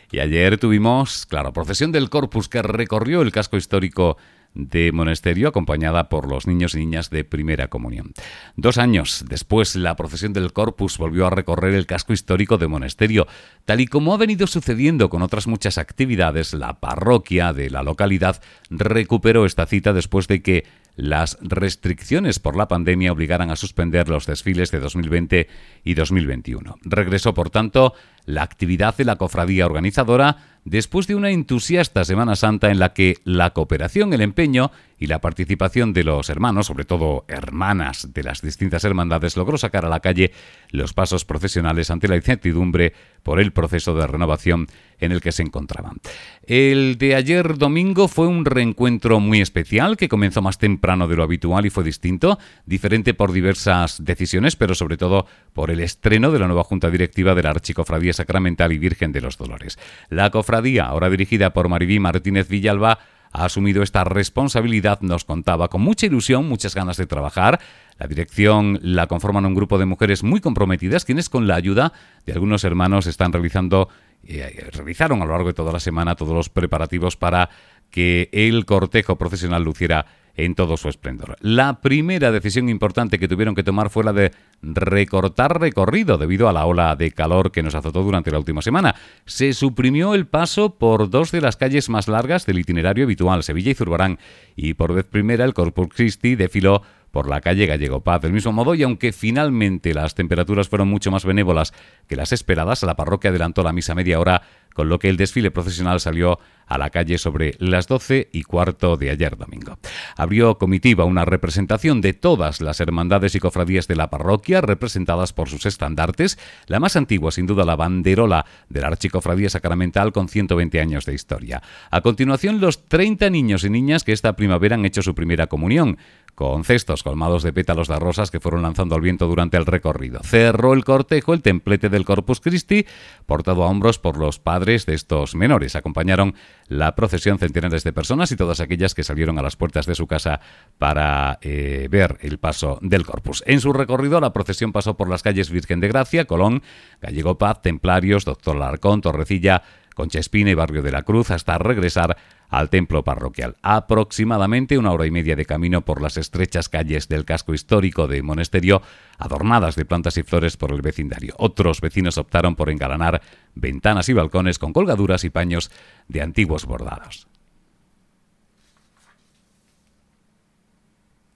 Y ayer tuvimos, claro, procesión del Corpus que recorrió el casco histórico de Monesterio, acompañada por los niños y niñas de primera comunión. 2 años después, la procesión del Corpus volvió a recorrer el casco histórico de Monesterio. Tal y como ha venido sucediendo con otras muchas actividades, la parroquia de la localidad recuperó esta cita después de que las restricciones por la pandemia obligaran a suspender los desfiles de 2020 y 2021. Regresó, por tanto, la actividad de la cofradía organizadora después de una entusiasta Semana Santa en la que la cooperación, el empeño y la participación de los hermanos, sobre todo hermanas de las distintas hermandades, logró sacar a la calle los pasos procesionales ante la incertidumbre por el proceso de renovación en el que se encontraban. El de ayer domingo fue un reencuentro muy especial que comenzó más temprano de lo habitual y fue distinto, diferente por diversas decisiones, pero sobre todo por el estreno de la nueva Junta Directiva de la Archicofradía Sacramental y Virgen de los Dolores. La cofradía, ahora dirigida por Maribí Martínez Villalba, ha asumido esta responsabilidad, nos contaba, con mucha ilusión, muchas ganas de trabajar. La dirección la conforman un grupo de mujeres muy comprometidas, quienes con la ayuda de algunos hermanos realizaron a lo largo de toda la semana todos los preparativos para que el cortejo procesional luciera en todo su esplendor. La primera decisión importante que tuvieron que tomar fue la de recortar recorrido debido a la ola de calor que nos azotó durante la última semana. Se suprimió el paso por 2 de las calles más largas del itinerario habitual, Sevilla y Zurbarán, y por vez primera el Corpus Christi desfiló por la calle Gallego Paz. Del mismo modo, y aunque finalmente las temperaturas fueron mucho más benévolas que las esperadas, la parroquia adelantó la misa media hora, con lo que el desfile procesional salió a la calle sobre las 12:15 de ayer domingo. Abrió comitiva una representación de todas las hermandades y cofradías de la parroquia, representadas por sus estandartes, la más antigua sin duda la banderola de la Archicofradía Sacramental con 120 años de historia. A continuación, los 30 niños y niñas que esta primavera han hecho su primera comunión, con cestos colmados de pétalos de rosas que fueron lanzando al viento durante el recorrido. Cerró el cortejo el templete del Corpus Christi, portado a hombros por los padres de estos menores. Acompañaron la procesión centenares de personas y todas aquellas que salieron a las puertas de su casa para ver el paso del Corpus. En su recorrido, la procesión pasó por las calles Virgen de Gracia, Colón, Gallego Paz, Templarios, Doctor Larcón, Torrecilla, Concha Espina y Barrio de la Cruz, hasta regresar al templo parroquial. Aproximadamente 1 hora y media de camino por las estrechas calles del casco histórico de Monesterio, adornadas de plantas y flores por el vecindario. Otros vecinos optaron por engalanar ventanas y balcones con colgaduras y paños de antiguos bordados.